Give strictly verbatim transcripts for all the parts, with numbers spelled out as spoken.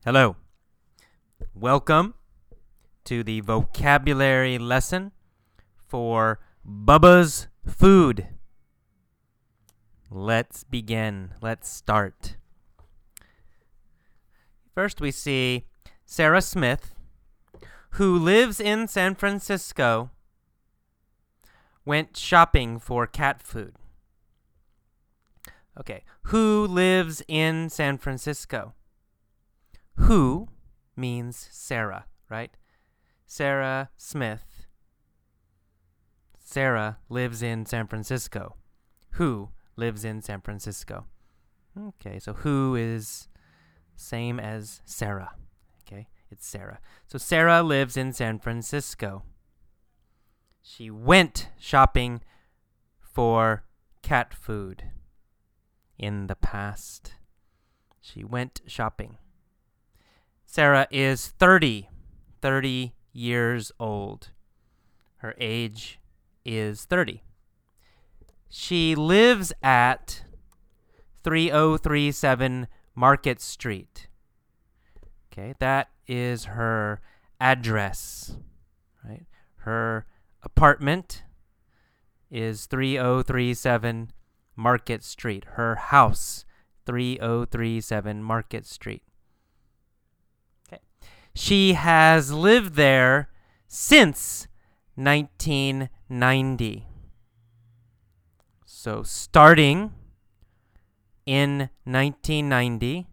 Hello. Welcome to the vocabulary lesson for Bubba's Food. Let's begin. Let's start. First, we see Sarah Smith, who lives in San Francisco, went shopping for cat food. Okay, who lives in San Francisco? Who means Sarah, right? Sarah Smith. Sarah lives in San Francisco. Who lives in San Francisco? Okay, so who is same as Sarah. Okay, it's Sarah. So Sarah lives in San Francisco. She went shopping for cat food in the past. She went shopping. Sarah is thirty, thirty years old. Her age is thirty. She lives at three oh three seven Market Street. Okay, that is her address, right? Her apartment is three oh three seven Market Street. Her house, three oh three seven Market Street. She has lived there since nineteen ninety. So starting in nineteen ninety,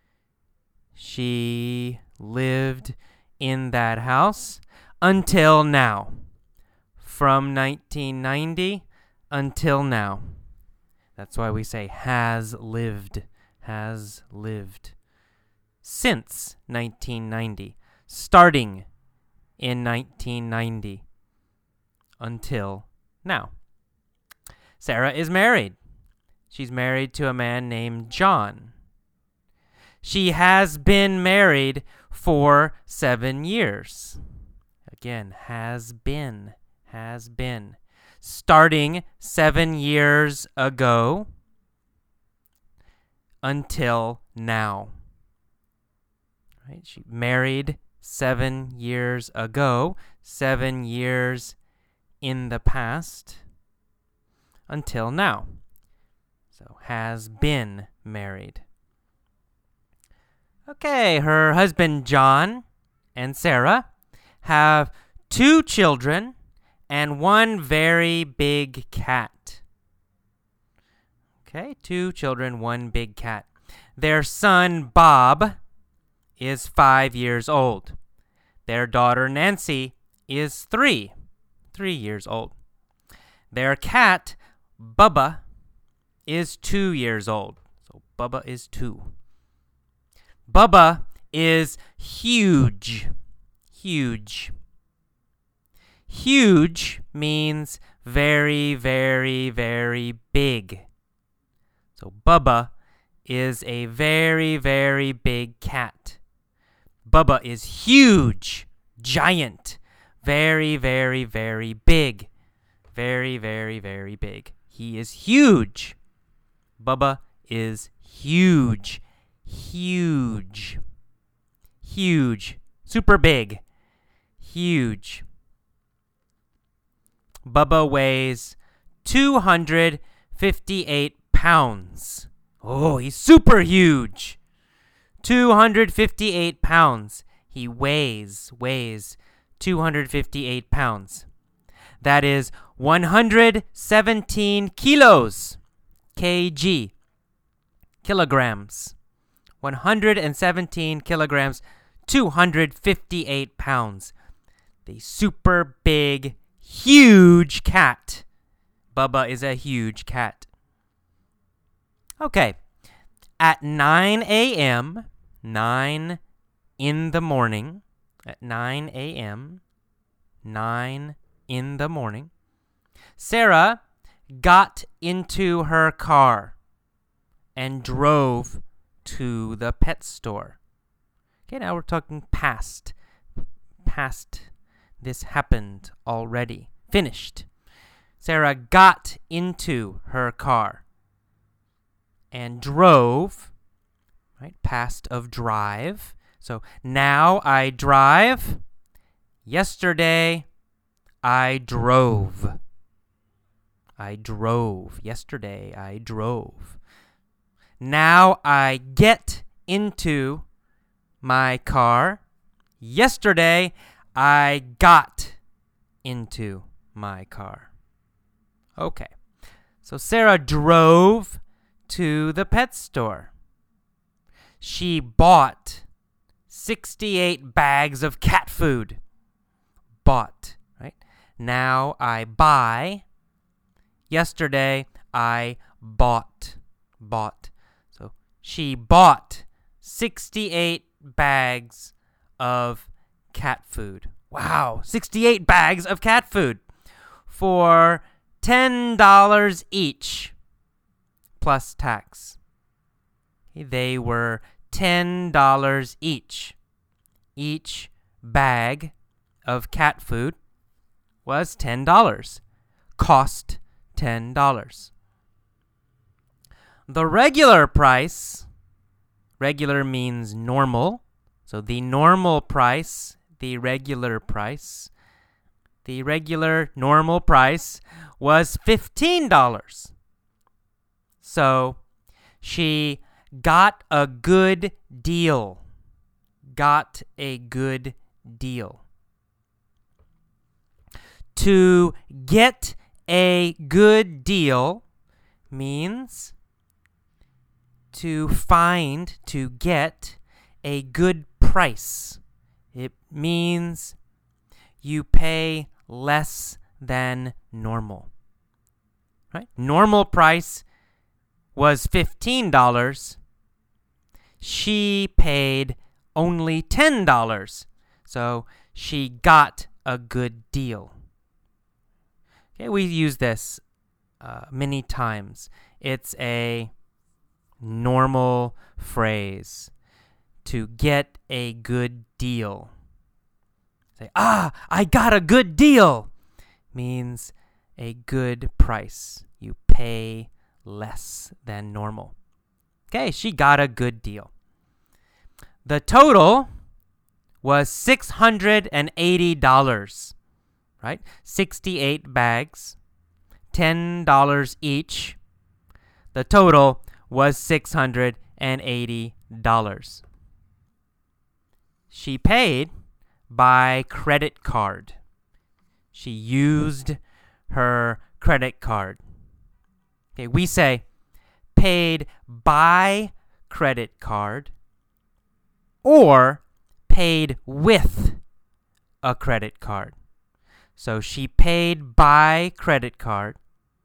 she lived in that house until now. From nineteen ninety until now. That's why we say has lived, has lived. Since nineteen ninety, starting in nineteen ninety until now. Sarah is married. She's married to a man named John. She has been married for seven years. Again, has been, has been. Starting seven years ago until now. Right? She married seven years ago, seven years in the past, until now. So, has been married. Okay, her husband John and Sarah have two children and one very big cat. Okay, two children, one big cat. Their son Bob is five years old. Their daughter Nancy is three, three years old. Their cat Bubba is two years old. So Bubba is two. Bubba is huge, huge. Huge means very, very, very big. So Bubba is a very, very big cat. Bubba is huge, giant, very, very, very big. Very, very, very big. He is huge. Bubba is huge, huge, huge, super big, huge. Bubba weighs two hundred fifty-eight pounds. Oh, he's super huge. two hundred fifty-eight pounds. He weighs, weighs two hundred fifty-eight pounds. That is one hundred seventeen kilos. Kg. Kilograms. one hundred seventeen kilograms, two hundred fifty-eight pounds. The super big, huge cat. Bubba is a huge cat. Okay. At nine a.m., nine in the morning, at nine a.m., nine in the morning, Sarah got into her car and drove to the pet store. Okay, now we're talking past. Past. This happened already. Finished. Sarah got into her car and drove, right? Past of drive, So now I drive. Yesterday I drove. I drove. Yesterday I drove. Now I get into my car. Yesterday I got into my car. Okay. So Sarah drove to the pet store. She bought sixty-eight bags of cat food. Bought, right? Now I buy. Yesterday I bought. Bought. So she bought sixty-eight bags of cat food. Wow, sixty-eight bags of cat food for ten dollars each plus tax. Okay, they were ten dollars each. Each bag of cat food was ten dollars. Cost ten dollars. The regular price, regular means normal, so the normal price, the regular price, the regular normal price was fifteen dollars. So she got a good deal. Got a good deal. To get a good deal means to find, to get a good price. It means you pay less than normal. Right? Normal price was fifteen dollars. She paid only ten dollars. So she got a good deal. Okay, we use this uh, many times. It's a normal phrase. To get a good deal. Say, ah, I got a good deal. Means a good price. You pay less than normal. Okay, she got a good deal. The total was six hundred eighty dollars. Right? sixty-eight bags, ten dollars each. The total was six hundred eighty dollars. She paid by credit card. She used her credit card. Okay, we say paid by credit card or paid with a credit card. So she paid by credit card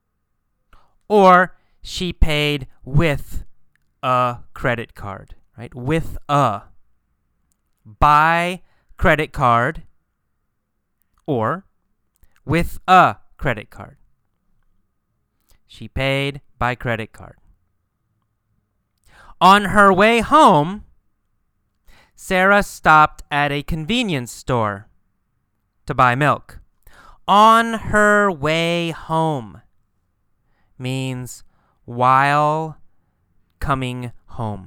or she paid with a credit card, right? With a. By credit card or with a credit card. She paid by credit card. On her way home, Sarah stopped at a convenience store to buy milk. On her way home means while coming home.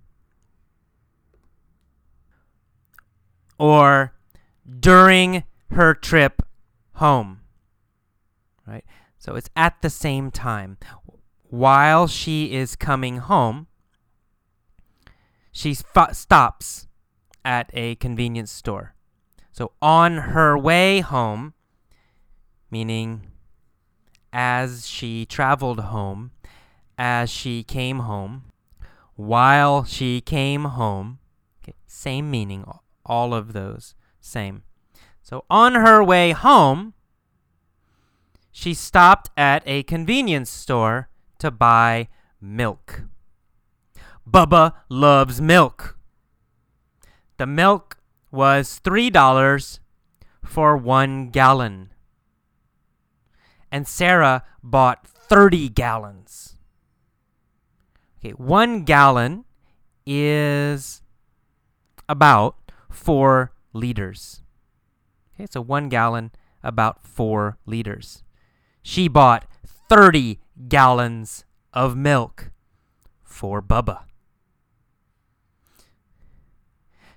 Or during her trip home. Right? So it's at the same time. While she is coming home, she f- stops at a convenience store. So on her way home, meaning as she traveled home, as she came home, while she came home, okay, same meaning, all of those, same. So on her way home, she stopped at a convenience store to buy milk. Bubba loves milk. The milk was three dollars for one gallon. And Sarah bought thirty gallons. Okay, one gallon is about four liters. Okay, so one gallon, about four liters. She bought thirty gallons of milk for Bubba.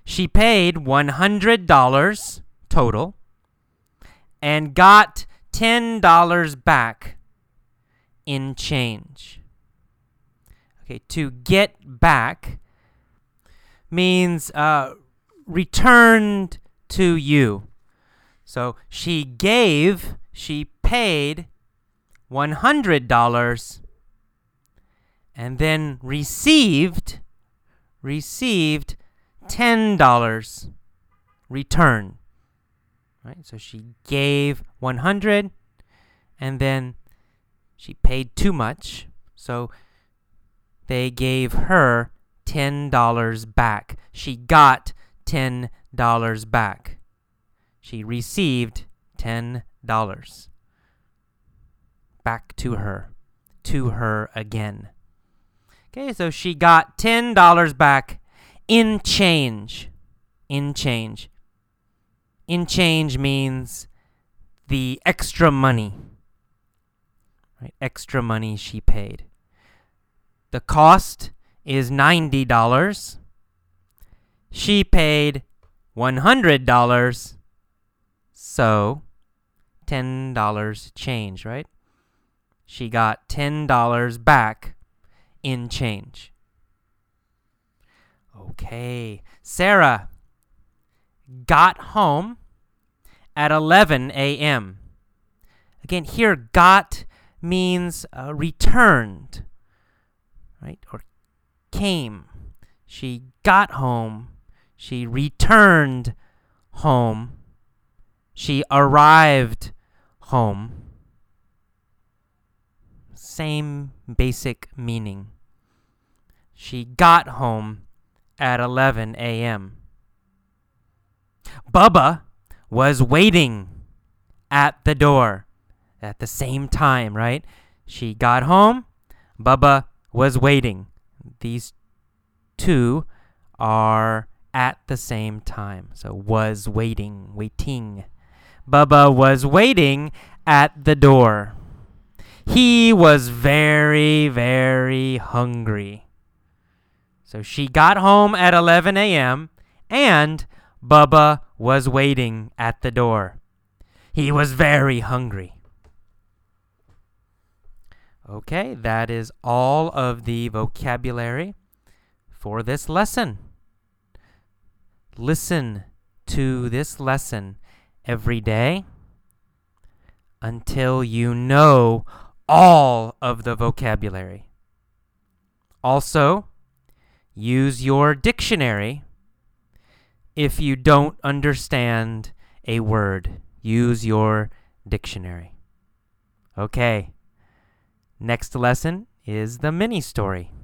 she paid one hundred dollars total and got ten dollars back in change. Okay, to get back means uh, returned to you. So she gave, she paid one hundred dollars and then received, received ten dollars return. Right? So she gave one hundred dollars and then she paid too much. So they gave her ten dollars back. She got ten dollars back. She received ten dollars back to her, to her again. Okay, so she got ten dollars back in change. In change. In change means the extra money. Right? Extra money she paid. The cost is ninety dollars. She paid one hundred dollars. So, ten dollars change, right? She got ten dollars back in change. Okay, Sarah got home at eleven a.m. Again, here, got means uh, returned, right? Or came. She got home. She returned home. She arrived home. Same basic meaning. She got home at eleven a.m. Bubba was waiting at the door at the same time, right? She got home. Bubba was waiting. These two are at the same time. So was waiting, waiting. Bubba was waiting at the door. He was very, very hungry. So she got home at eleven a.m. and Bubba was waiting at the door. He was very hungry. Okay, that is all of the vocabulary for this lesson. Listen to this lesson every day until you know all of the vocabulary. Also, use your dictionary if you don't understand a word. Use your dictionary. Okay. Next lesson is the mini story.